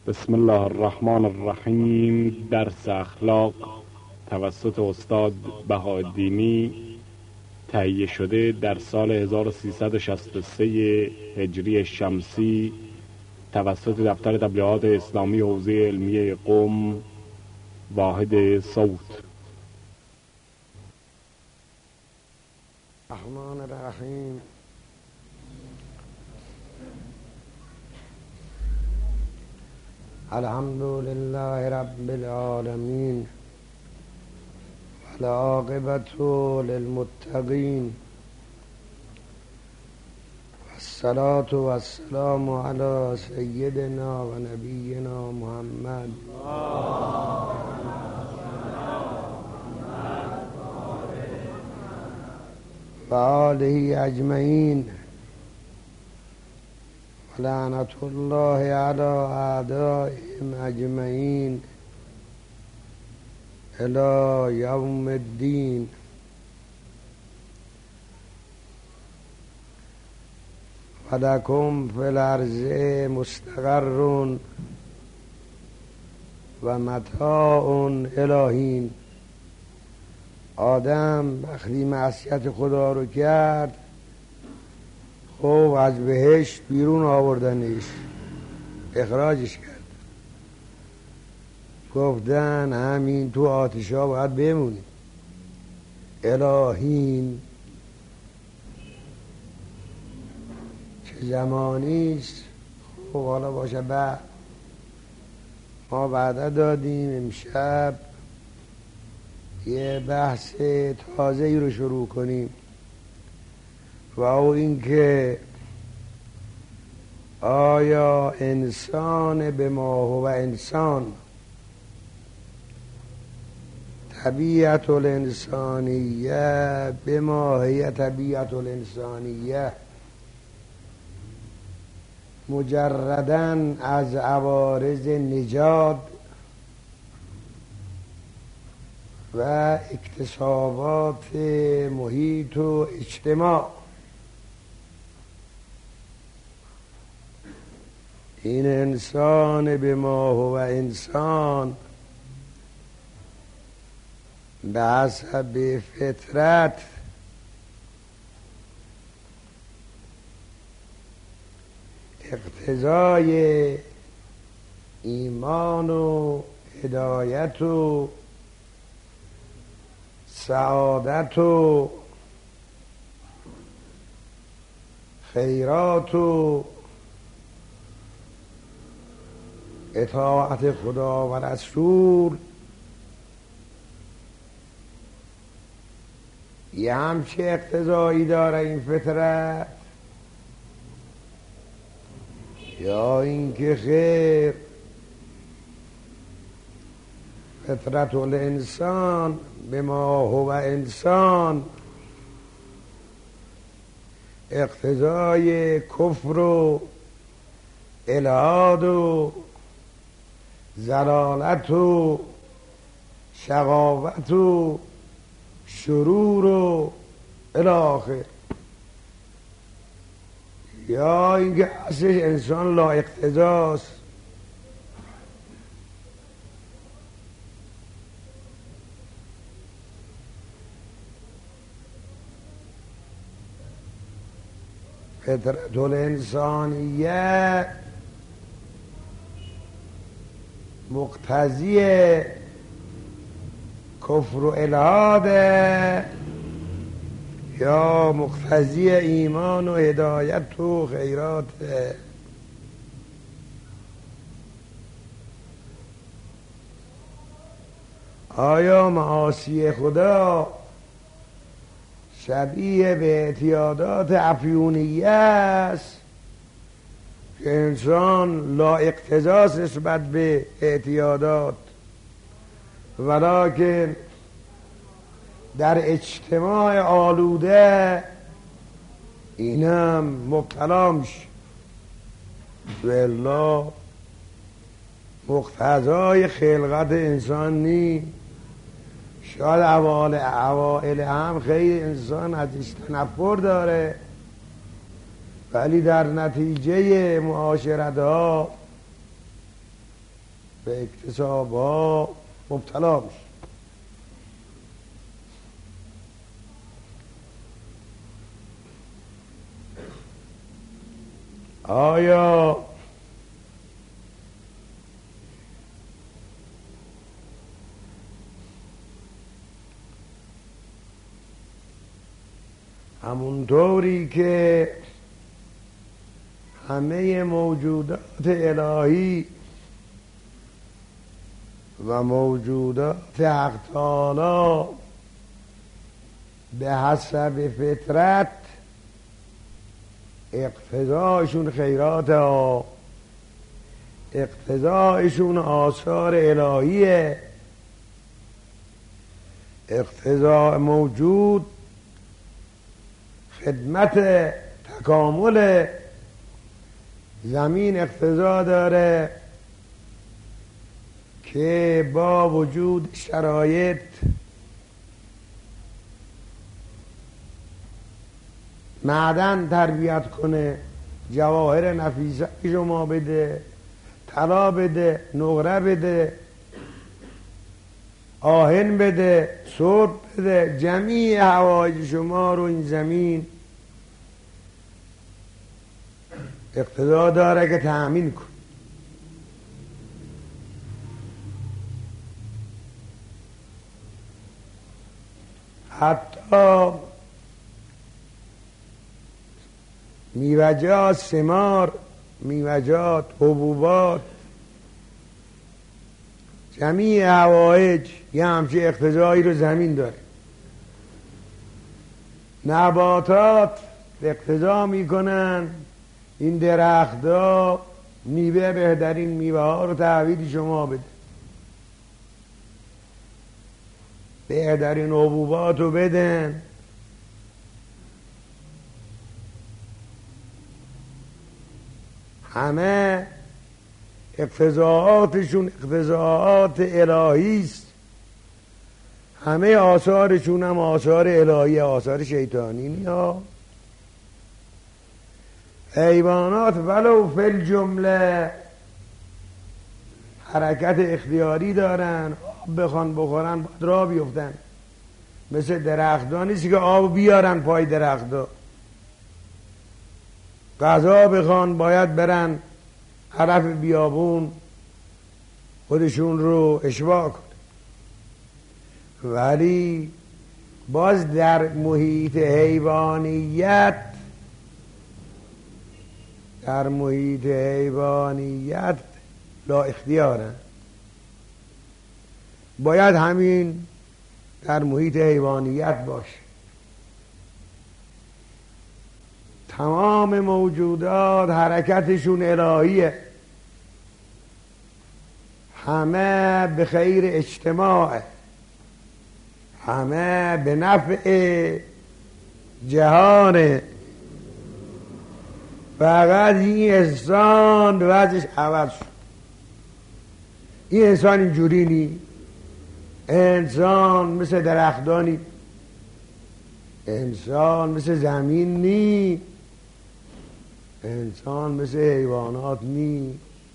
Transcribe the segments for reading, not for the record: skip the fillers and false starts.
بسم الله الرحمن الرحیم. درس اخلاق توسط استاد بهاءالدینی تهیه شده در سال 1363 هجری شمسی توسط دفتر تبلیغات اسلامی حوزه علمیه قم، واحد صوت. الرحمن الرحیم. الحمد لله رب العالمین والعاقبة للمتقین والصلاة والسلام علی سیدنا و نبینا محمد و آله اجمعین. لعنت الله علی اعدائهم اجمعین الی یوم الدین. ولکم فی الارض مستقر و متاع الی حین. آدم وقتی معصیت خدا رو کرد، خب از بهشت بیرون آوردنش، اخراجش کرد، گفتن همین تو آتشا باید بمونی الهین. چه زمانیست؟ خب حالا باشه، بعد ما بعدا دادیم. امشب یه بحث تازه ای رو شروع کنیم و او این که آیا انسان به ما هو انسان، طبیعت الانسانیه به ما هی طبیعت الانسانیه، مجردن از عوارض نژاد و اکتسابات محیط و اجتماع، این انسان به ما هو انسان به حسب فطرت اقتضای ایمان و هدایت و سعادت و خیرات و اطاعت خدا و رسول، یه همچه اقتضایی داره این فطرت، یا اینکه خیر فطرت الانسان به ما هو انسان اقتضای کفر و الحاد و ضلالت و شقاوت و شرور و الی آخر، یا اینکه اصلش انسان لا اقتضاست. فطرت الانسانیه مقتضی کفر و الحاده یا مقتضی ایمان و هدایت و خیرات؟ آیا معاصی خدا شبیه به اعتیادات افیونیه است که انسان لا اقتضاس نسبت به اعتیادات، ولکن در اجتماع آلوده اینم مبتلا میشه؟ والله مقتضای خلقت انسان نی. شاید اوائل هم خیلی انسان ازش تنفر داره، ولی در نتیجه معاشرت ها به اکتساب ها مبتلا میشه. آیا همونطوری که همه موجودات الهی و موجودات حق تعالی به حسب فطرت اقتضایشون خیرات ها، اقتضایشون آثار الهیه، اقتضاء موجود خدمت تکامل زمین اقتضا داره که با وجود شرایط معدن تربیت کنه، جواهر نفیسه شما بده، طلا بده، نقره بده، آهن بده، سرب بده، جمیع حوایج شما رو این زمین اقتضا داره که تأمین کن. حتی میوجات، ثمار، میوجات، حبوبات، جمیع حوایج یه همچه اقتضایی رو زمین داره. نباتات اقتضا میکنن این درخت‌ها میوه بهترین میوه ها رو تحویل شما بده، بهترین حبوبات رو بدن. همه اقتضاعاتشون اقتضاعات الهی است، همه آثارشون هم آثار الهی، آثار شیطانی نیا. حیوانات ولو فی الجمله حرکت اختیاری دارن، آب بخوان بخورن باید راه بیفتن، مثل درختان نیست که آب بیارن پای درختان. غذا بخوان باید برن طرف بیابون خودشون رو اشباع کن. ولی باز در محیط حیوانیت، در محیط حیوانیت لا اختیارن، باید همین در محیط حیوانیت باشه. تمام موجودات حرکتشون الهیه، همه به خیر اجتماع، همه به نفع جهانه. فقط این انسان وضعش عوض شد. این انسان اینجوری نی، انسان مثل درختانی، انسان مثل زمین نی، انسان مثل حیوانات نی.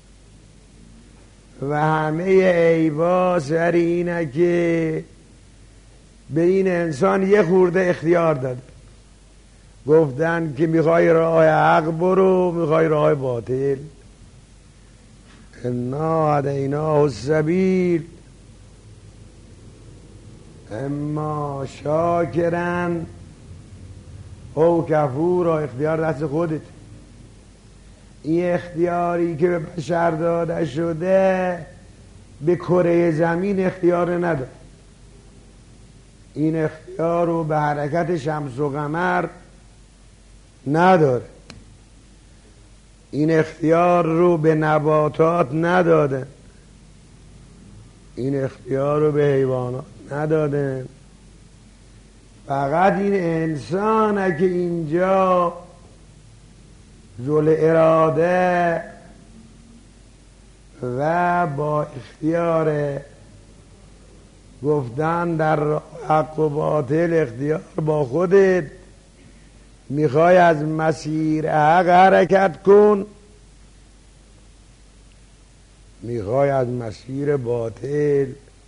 و همه عیبا سر اینه که به این انسان یه خورده اختیار داد، گفتن که میخوای راه حق برو، میخوای راه باطل. انا هدیناه السبیل اما شاکرن او کفورا. اختیار دست خودت. این اختیاری که به بشر داده شده به کره زمین اختیار نداره. این اختیار رو به حرکت شمس و قمر نداره، این اختیار رو به نباتات ندادن، این اختیار رو به حیوانات ندادن. فقط این انسانه که اینجا ذل اراده و با اختیار گفتن در حق و باطل اختیار با خودت. میخوای از مسیر حق حرکت کن، میخوای از مسیر باطل،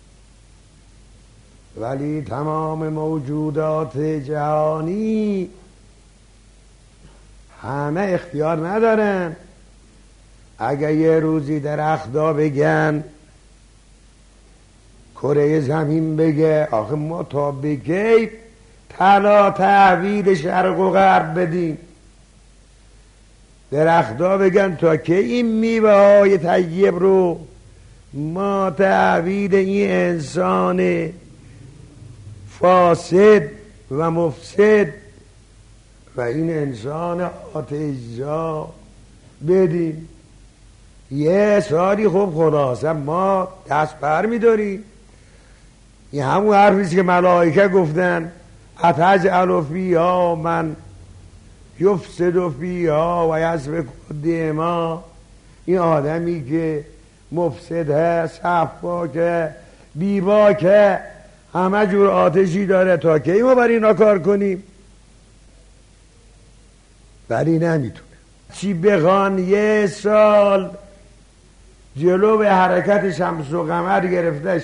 ولی تمام موجودات جهانی همه اختیار ندارن. اگه یه روزی درخت‌ها بگن، کره زمین بگه آخه ما تا بگیم طلا تحویل شرق و غرب بدیم، درخت‌ها بگن تا که این میوه های طیب رو ما تحویل این انسان فاسد و مفسد و این انسان آتش‌زا بدیم، یه سالی خب خلاصه ما دست بر می‌داریم. این همون حرفیست که ملائکه گفتن اتجعل فیها من یفسد فیها و یسفک الدماء. این آدمی که مفسده، سفاکه، بیباکه، همه جور آتشی داره، تا کی ما بر اینا کار کنیم؟ ولی نمیتونه. چی بخوان یه سال جلو به حرکت شمس و قمر گرفتش،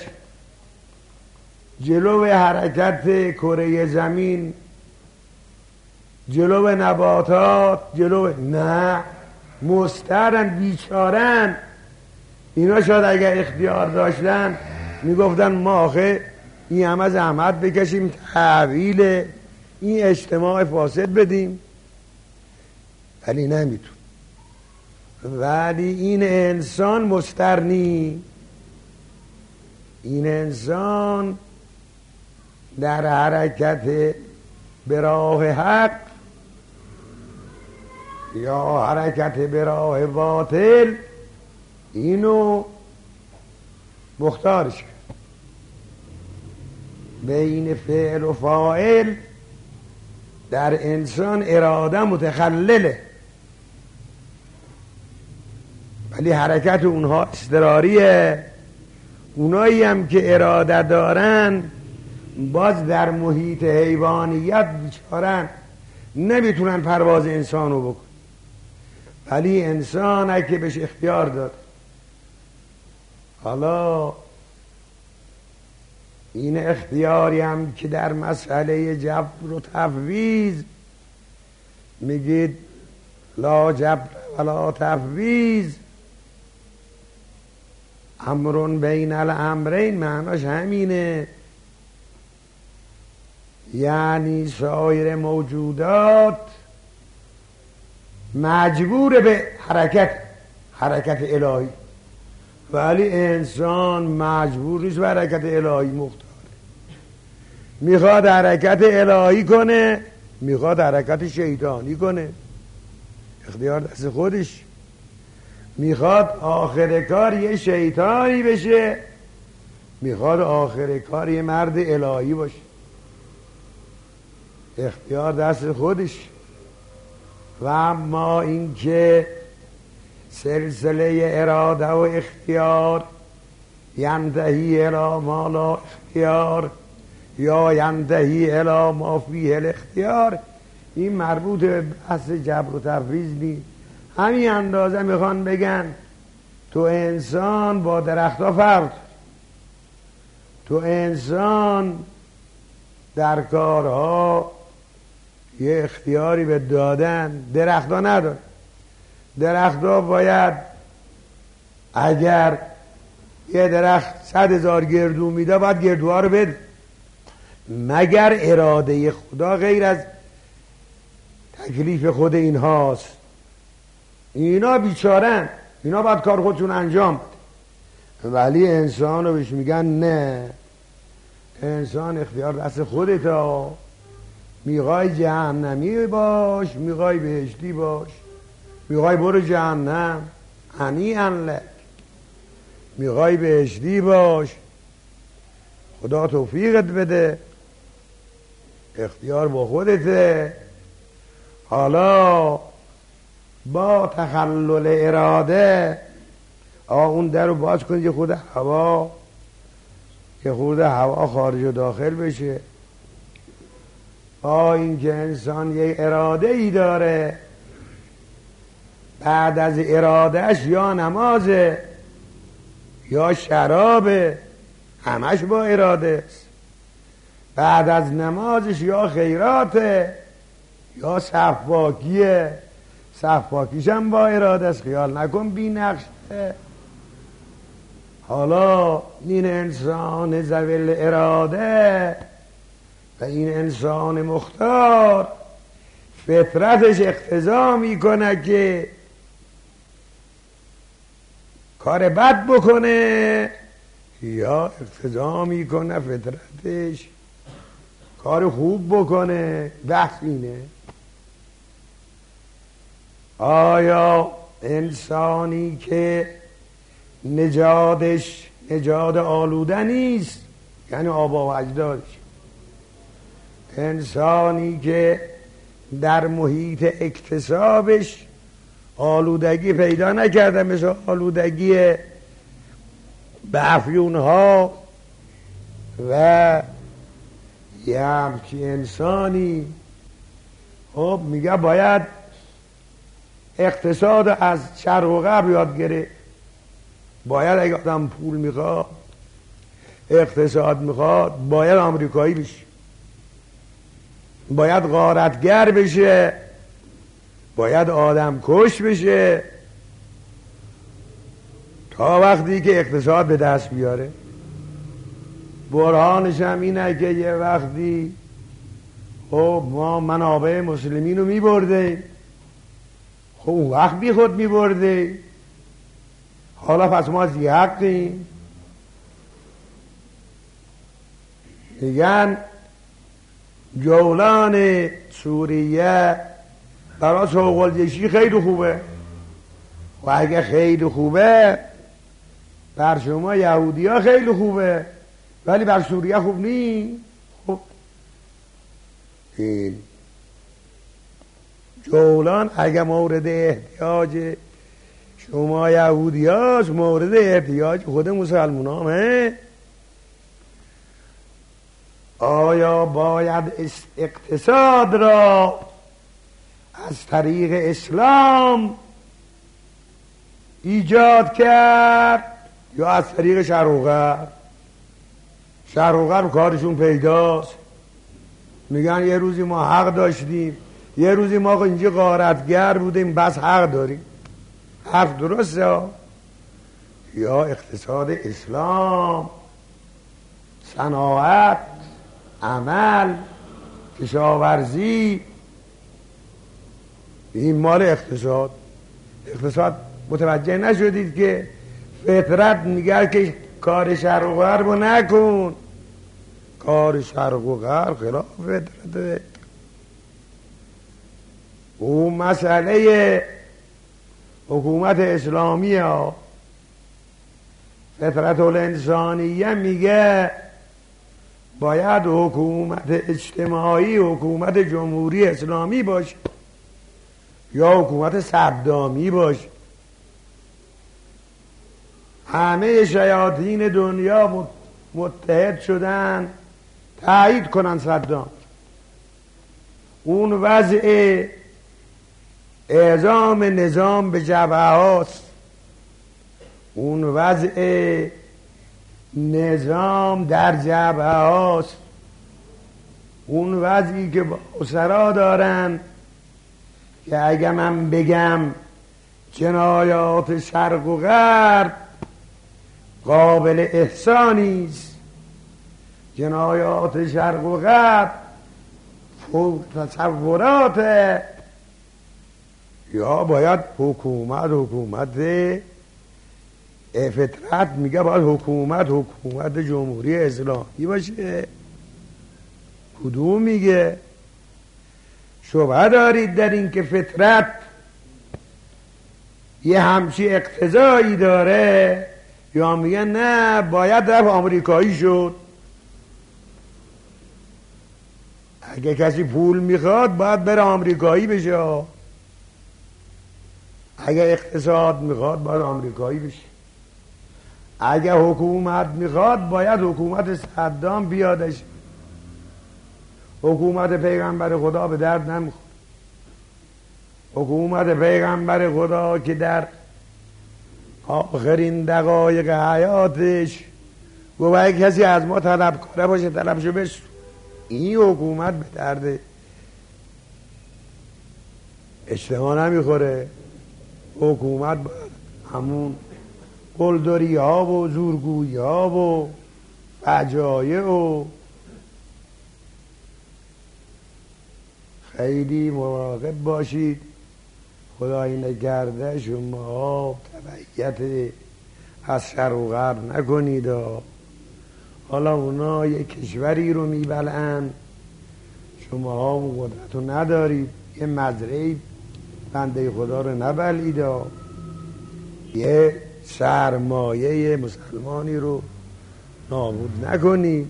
جلو به حرکت کره زمین، جلو به نباتات، نه مسترن، بیچارن. اینا شاید اگر اختیار داشتن میگفتن ما آخه این همه زحمت بکشیم تحویل این اجتماع فاسد بدیم، ولی نمیتون. ولی این انسان مسترنی، این انسان در حرکت به راه حق یا حرکت به راه باطل اینو مختارش. بین فعل و فاعل در انسان اراده متخلله، ولی حرکت اونها اضطراریه. اونایی هم که اراده دارن باز در محیط حیوانیت بیچارن، نمیتونن پرواز انسانو بکن. ولی انسان اگه بهش اختیار داد، حالا این اختیاری هم که در مسئله جبر و تفویض میگید لا جبر ولا تفویض، امرون بین الامرین، معناش همینه. یعنی سایر موجودات مجبور به حرکت الهی، ولی انسان مجبور نیست به حرکت الهی، مختاره. میخواد حرکت الهی کنه، میخواد حرکت شیطانی کنه، اختیار دست خودش. میخواد آخر کار یه شیطانی بشه، میخواد آخر کار یه مرد الهی باشه، اختیار دست خودش. و اما این که سلسله اراده و اختیار ینتهی الی ما لا اختیار یا ینتهی الی ما فیه الاختیار، این مربوط به بحث جبر و تفویض نیست. همین اندازه میخوان بگن تو انسان با درختها فرق، تو انسان در کارها یه اختیاری به دادن، درختها نداره. درختها باید اگر یه درخت 100,000 گردو میده باید گردوها رو بده، مگر اراده خدا غیر از تکلیف خود اینهاست. اینا بیچارن، اینا باید کار خودشون انجام بده. ولی انسان رو بهش میگن نه، انسان اختیار دست خودت. میخوای جهنمی باش، میخوای بهشتی باش، میخوای برو جهنم هنیئا لک، میخوای بهشتی باش، خدا توفیقت بده، اختیار با خودته. حالا با تخلل اراده اون در رو باز کنید، که خود هوا خارج و داخل بشه. با اینکه انسان یک اراده ای داره، بعد از ارادهش یا نمازه یا شرابه، همش با اراده است. بعد از نمازش یا خیراته یا صفاکیه، صفاکیش هم با اراده است. خیال نکن بی نقشه. حالا این انسان ذوی اراده و این انسان مختار فطرتش اقتضا میکنه که کار بد بکنه یا اقتضا میکنه فطرتش کار خوب بکنه. بحث اینه آیا انسانی که نژادش نژاد آلوده نیست، یعنی آبا و اجدادش، انسانی که در محیط اکتسابش آلودگی پیدا نکرده مثل آلودگی به افیونها و یه همچی انسانی، خب میگه باید اقتصاد از شرق و غرب یاد گرفت. باید اگه آدم پول میخواد اقتصاد میخواد باید آمریکایی بشه، باید غارتگر بشه، باید آدم کش بشه تا وقتی که اقتصاد به دست بیاره. برهانش هم اینه که یه وقتی خب ما منابع مسلمین رو میبرده، خب اون وقت بی خود میبرده، حالا پس ما زی حقیم. میگن جولان سوریه برای سوق الجیشی خیلی خوبه و اگه خیلی خوبه بر شما یهودی ها خیلی خوبه ولی بر سوریه خوب نیست. خب این جولان اگه مورد احتیاج شما یهودی هاست مورد احتیاج خود مسلمان همه. آیا باید اقتصاد را از طریق اسلام ایجاد کرد یا از طریق شرق و غرب؟ شرق و غرب کارشون پیداست، میگن یه روزی ما حق داشتیم، یه روزی ما اینجا غارتگر بودیم بس حق داریم. حرف درسته. یا اقتصاد اسلام، صناعت، عمل، کشاورزی، این مال اقتصاد. اقتصاد متوجه نشدید که فطرت میگه که کار شرق و غرب رو نکن، کار شرق و غرب خلاف فطرته. اون مسئله حکومت اسلامی ها فطرت الانسانیه میگه باید حکومت اجتماعی حکومت جمهوری اسلامی باشه یا حکومت صدامی باشه. همه شیاطین دنیا متحد شدن تایید کنن صدام. اون وضع اعزام نظام به جبهه هاست، اون وضع نظام در جبهه هاست، اون وضعی که با اسرا دارن که اگه من بگم جنایات شرق و غرب قابل احسانیست، جنایات شرق و غرب فوق تصورات، یا باید حکومت فطرت میگه باید حکومت جمهوری اسلامی باشه. کدوم میگه؟ شبهه دارید در این که فطرت یه همچی اقتضایی داره یا میگه نه باید رفت آمریکایی شد؟ اگه کسی پول میخواد باید بره آمریکایی بشه، اگه اقتصاد میخواد باید آمریکایی بشه، اگه حکومت میخواد باید حکومت صدام بیادش. حکومت پیغمبر خدا به درد نمیخواد. حکومت پیغمبر خدا که در آخرین دقایق حیاتش گفت اگه کسی از ما طلب کنه باشه طلبشو بسو. این حکومت به درد اجتماع نمیخوره. حکومت باید همون قلدری ها و زورگویی ها و فجایع و خیلی مراقب باشید خدایی نگرده شما تبعیت از شرق و غرب نکنید. حالا اونا یک کشوری رو میبلند شما هم قدرت رو ندارید، یه مزرعه بنده خدا رو نبلید، یه سرمایه مسلمانی رو نابود نکنید.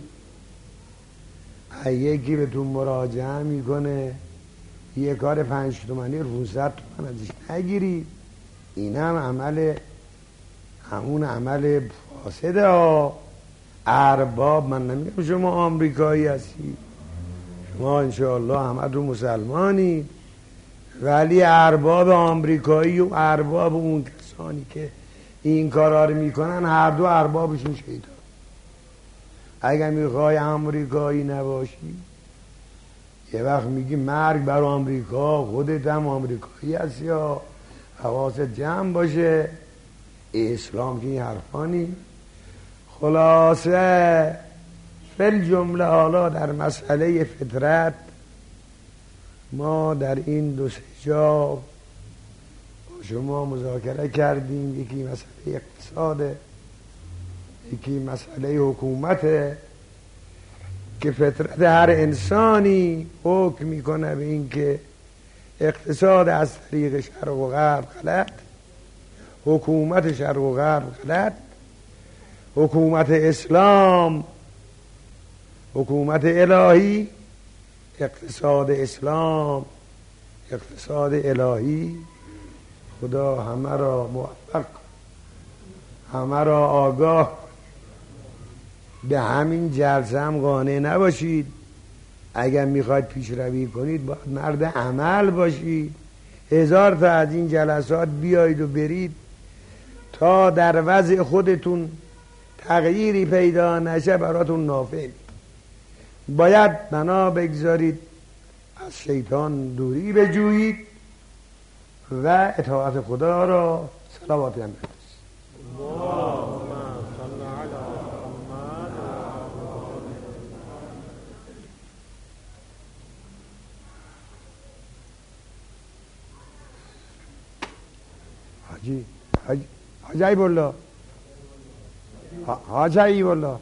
یکی به تو مراجعه میکنه یه کار 5 تومانی 500 تومن ازش نگیرید. این هم همون عمل فاسده. ارباب، من نمیگم شما آمریکایی هستی، شما انشاءالله همه رو مسلمانی، ولی ارباب آمریکایی و ارباب اون کسانی که این کارا رو میکنن هر دو اربابشون شیطان. اگر میخوای آمریکایی نباشی یه وقت میگی مرگ بر آمریکا، خودت هم آمریکایی هستی، یا حواست جمع باشه. اسلام که این حرفانی. خلاصه فل جمله حالا در مسئله فطرت ما در این 2-3 جا با شما مذاکره کردیم. یکی مسئله اقتصاده، یکی مسئله حکومته که فطرت هر انسانی حکم میکنه به این که اقتصاد از طریق شرق و غرب غلط، حکومت شرق و غرب غلط، حکومت اسلام حکومت الهی، اقتصاد اسلام اقتصاد الهی. خدا همه را موفق، همه را آگاه. به همین جلسه هم قانع نباشید. اگر میخواید پیشروی کنید باید مرد عمل باشید. 1000 تا از این جلسات بیایید و برید تا در وضع خودتون تغییری پیدا نشه براتون نافع. باید بنا بگذارید از شیطان دوری بجویید و اطاعت خدا را. صلوات هم حاجی ایبالله، حاجی ایبالله،